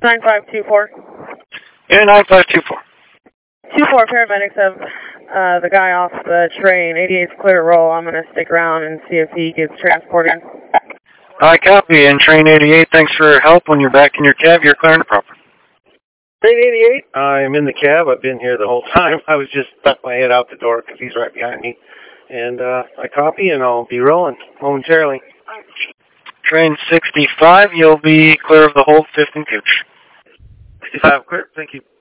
9524. Yeah, 9524. 24 paramedics have the guy off the train. 88's clear to roll. I'm going to stick around and see if he gets transported. I copy. And train 88, thanks for your help. When you're back in your cab, you're clearing the property. Train 88, I'm in the cab. I've been here the whole time. I was just stuck my head out the door because he's right behind me. And I copy, and I'll be rolling momentarily. Train 65, you'll be clear of the hold, 5th and Couch. 65 clear, thank you.